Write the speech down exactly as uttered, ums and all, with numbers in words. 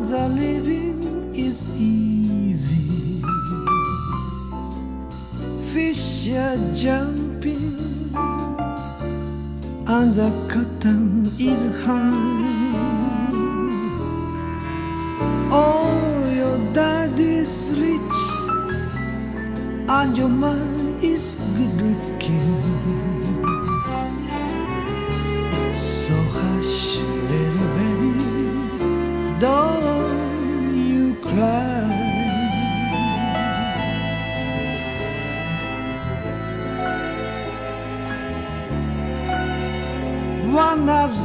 the living is easy. Fish are jumping and the cotton is high. Oh, your daddy's rich and your mom